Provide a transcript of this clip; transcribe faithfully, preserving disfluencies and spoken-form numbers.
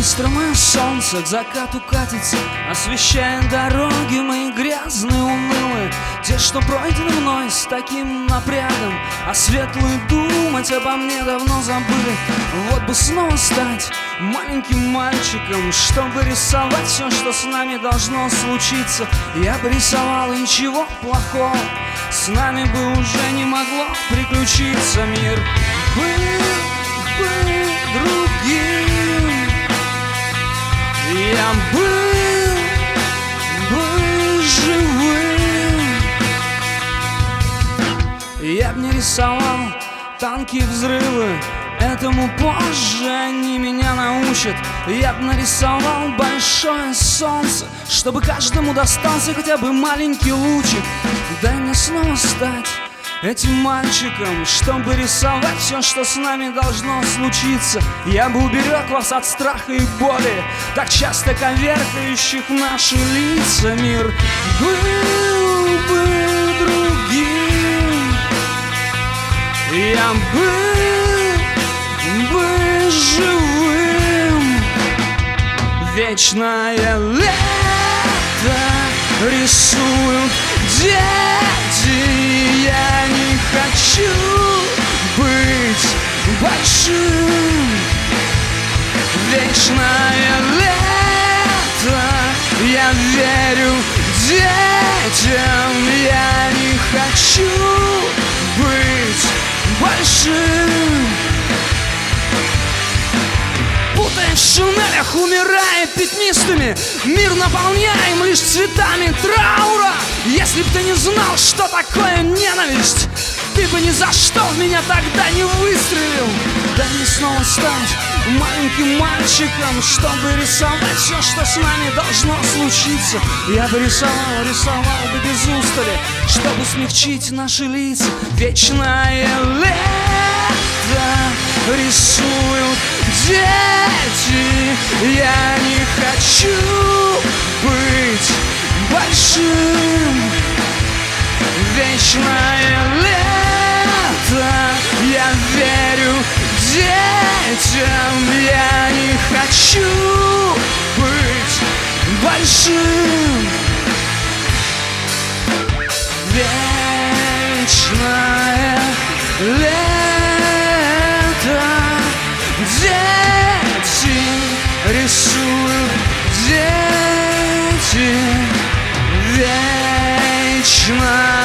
быстро мое солнце к закату катится, освещая дороги мои грязные, унылые, те, что пройдены мной с таким напрягом, а светлые думать обо мне давно забыли. Вот бы снова стать маленьким мальчиком, чтобы рисовать все, что с нами должно случиться. Я бы рисовал, и ничего плохого с нами бы уже не могло приключиться. Мир был бы другим, я был бы живым. Я б не рисовал танки и взрывы, этому позже они меня научат. Я б нарисовал большое солнце, чтобы каждому достался хотя бы маленький лучик. Дай мне снова стать этим мальчиком, чтобы рисовать все, что с нами должно случиться. Я бы уберег вас от страха и боли, так часто коверкающих наши лица. Мир был бы другим, я был бы живым. Вечное лето рисуют дети, я не хочу быть большим. Вечное лето, я верю детям, я не хочу быть большим. Путаясь в шинелях, умирая пятнистыми, мир наполняем лишь цветами траура. Если б ты не знал, что такое ненависть, ты бы ни за что в меня тогда не выстрелил. Дай мне снова стать маленьким мальчиком, чтобы рисовать все, что с нами должно случиться. Я бы рисовал, рисовал бы без устали, чтобы смягчить наши лица. Вечное лето рисуют дети, я не хочу быть большим. Вечное лето, я верю детям, я не хочу быть большим. Вечное лето, дети рисуют дети. Вечно